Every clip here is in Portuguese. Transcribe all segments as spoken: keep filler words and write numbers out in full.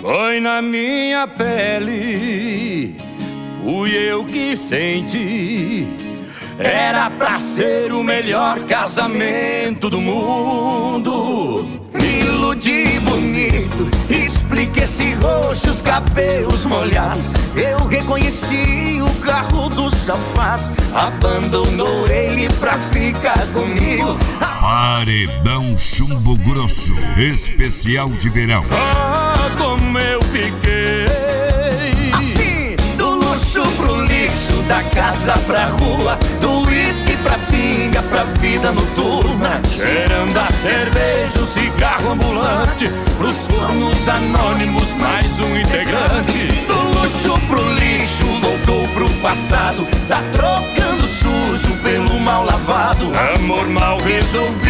Foi na minha pele, fui eu que senti. Era pra ser o melhor casamento do mundo. Me iludi bonito, expliquei esse rosto, os cabelos molhados. Eu reconheci o carro do safado, abandonou ele pra ficar comigo. Paredão Chumbo Grosso, especial de verão. Ah, como eu fiquei assim, do luxo pro lixo, da casa pra rua, do uísque pra pinga, pra vida noturna, cheirando a cerveja, o cigarro ambulante, pros planos anônimos, mais um integrante. Do luxo pro lixo, voltou pro passado, tá trocando sujo pelo mal lavado. Amor mal resolvido,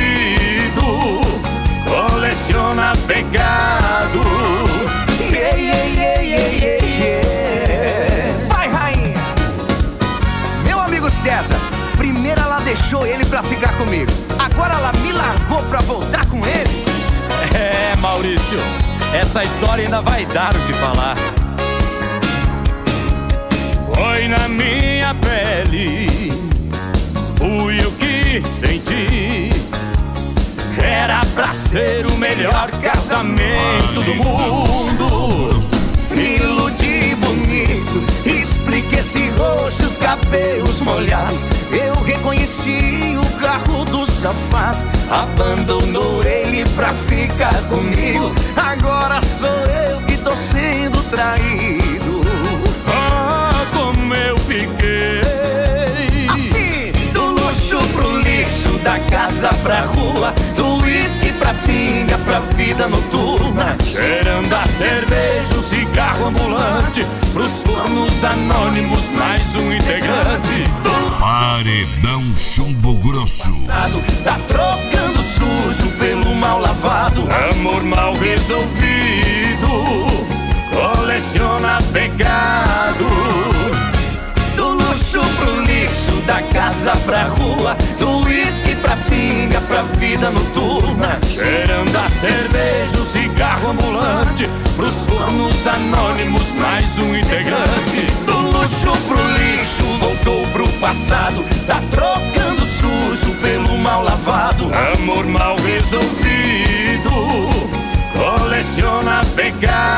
coleciona pecado. Yeah, yeah, yeah, yeah, yeah, yeah. Vai, rainha! Meu amigo César, primeiro ela deixou ele pra ficar comigo, agora ela me largou pra voltar com ele. É, Maurício, essa história ainda vai dar o que falar. Foi na minha pele, fui o que senti. Era pra ser o melhor casamento do mundo. Me iludi bonito, expliquei esse rosto, os cabelos molhados. Eu reconheci o carro do safado, abandonou ele pra ficar comigo. Agora sou eu que tô sendo traído. Ah, como eu fiquei assim, do luxo pro lixo, da casa pra rua, do uísque pra pinga, pra vida noturna, cheirando a cerveja, o cigarro ambulante, pros planos anônimos, mais um integrante. Paredão Chumbo Grosso, tá trocando sujo pelo mal lavado. Amor mal resolvido, coleciona pecado. Do luxo pro lixo, da casa pra rua, do uísque pra pinga, pra vida noturna, cheirando a cerveja, o cigarro ambulante, pros planos anônimos, mais um integrante. Do luxo pro lixo, voltou pro passado, tá trocando sujo pelo mal lavado. Amor mal resolvido, coleciona pecado.